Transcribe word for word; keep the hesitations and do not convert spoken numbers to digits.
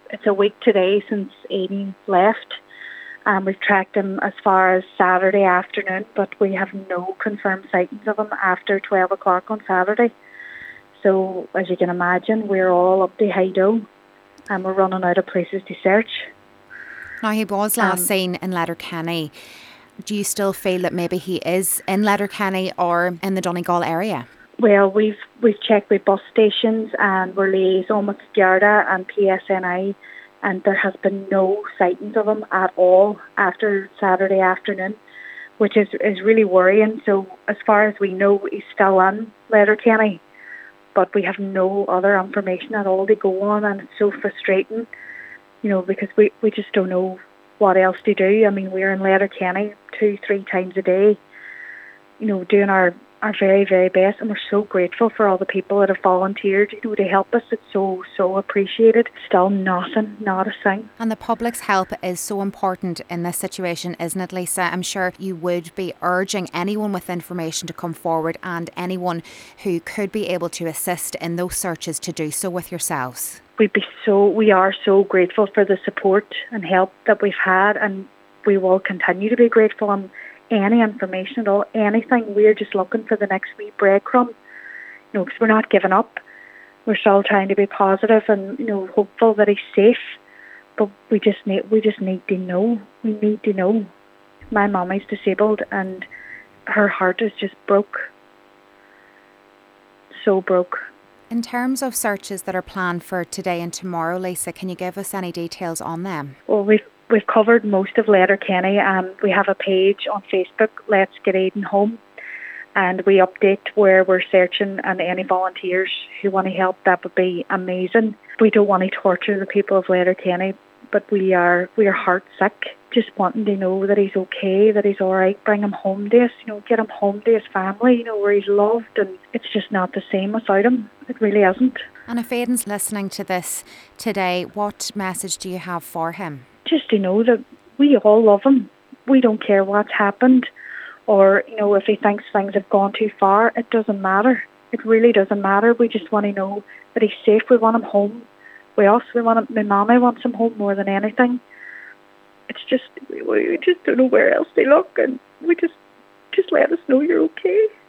it's a week today since Aiden left. Um, we've tracked him as far as Saturday afternoon, but we have no confirmed sightings of him after twelve o'clock on Saturday. So, as you can imagine, we're all up to high-do, and we're running out of places to search. Now, he was last Um, seen in Letterkenny. Do you still feel that maybe he is in Letterkenny or in the Donegal area? Well, we've we've checked with bus stations, and we're liaising with Garda and P S N I, and there has been no sightings of him at all after Saturday afternoon, which is, is really worrying. So as far as we know, he's still in Letterkenny, but we have no other information at all to go on, and it's so frustrating, you know, because we, we just don't know what else to do. I mean, we're in Letterkenny two, three times a day, you know, doing our our very, very best, and we're so grateful for all the people that have volunteered, you know, to help us. It's so, so appreciated. Still nothing, not a thing. And the public's help is so important in this situation, isn't it, Lisa? I'm sure you would be urging anyone with information to come forward, and anyone who could be able to assist in those searches to do so with yourselves. We'd be so, we are so grateful for the support and help that we've had, and we will continue to be grateful. And any information at all, anything, we're just looking for the next wee breadcrumb, you know, because we're not giving up. We're still trying to be positive and, you know, hopeful that he's safe, but we just need, we just need to know. We need to know. My mummy's disabled, and her heart is just broke. So broke. In terms of searches that are planned for today and tomorrow, Lisa, can you give us any details on them? Well, we've We've covered most of Letterkenny. Um, we have a page on Facebook, Let's Get Aiden Home, and we update where we're searching, and any volunteers who want to help, that would be amazing. We don't want to torture the people of Letterkenny, but we are we are heart sick, just wanting to know that he's okay, that he's all right. Bring him home to us, you know, get him home to his family, you know, where he's loved, and it's just not the same without him. It really isn't. And if Aiden's listening to this today, what message do you have for him? Just to know that we all love him. We don't care what's happened, or, you know, if he thinks things have gone too far, it doesn't matter. It really doesn't matter. We just want to know that he's safe. We want him home. We also we want him, my mama wants him home more than anything. It's just, we just don't know where else to look, and we just, just let us know you're okay.